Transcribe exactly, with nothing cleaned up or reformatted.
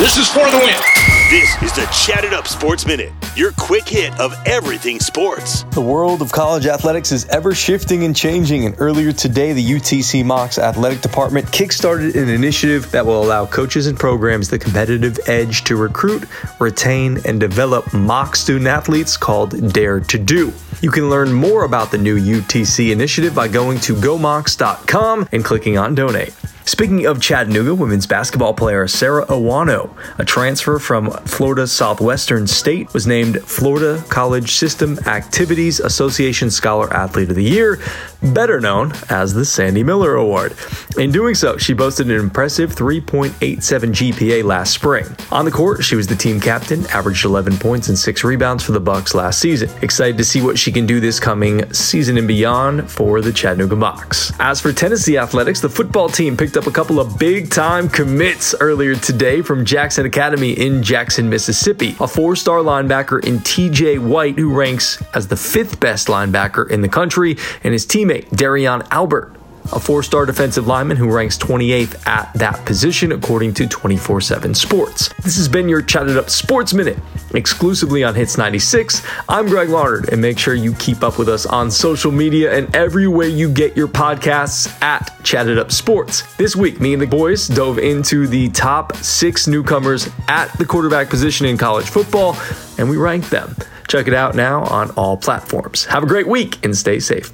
This is for the win. This is the Chatted Up Sports Minute, your quick hit of everything sports. The world of college athletics is ever shifting and changing, and earlier today, the U T C Mocs Athletic Department kickstarted an initiative that will allow coaches and programs the competitive edge to recruit, retain, and develop mock student athletes called Dare to Do. You can learn more about the new U T C initiative by going to go mocs dot com and clicking on donate. Speaking of Chattanooga, women's basketball player Sarah Owano, a transfer from Florida Southwestern State, was named Florida College System Activities Association Scholar Athlete of the Year, better known as the Sandy Miller Award. In doing so, she boasted an impressive three point eight seven G P A last spring. On the court, she was the team captain, averaged eleven points and six rebounds for the Bucks last season. Excited to see what she can do this coming season and beyond for the Chattanooga Mocs. As for Tennessee athletics, the football team picked up a couple of big-time commits earlier today from Jackson Academy in Jackson, Mississippi. A four-star linebacker in T J White, who ranks as the fifth best linebacker in the country, and his teammate, Darion Albert, a four-star defensive lineman who ranks twenty-eighth at that position, according to twenty-four seven Sports. This has been your Chatted Up Sports Minute, exclusively on Hits ninety-six. I'm Greg Larnard, and make sure you keep up with us on social media and everywhere you get your podcasts at Chatted Up Sports. This week, me and the boys dove into the top six newcomers at the quarterback position in college football, and we ranked them. Check it out now on all platforms. Have a great week and stay safe.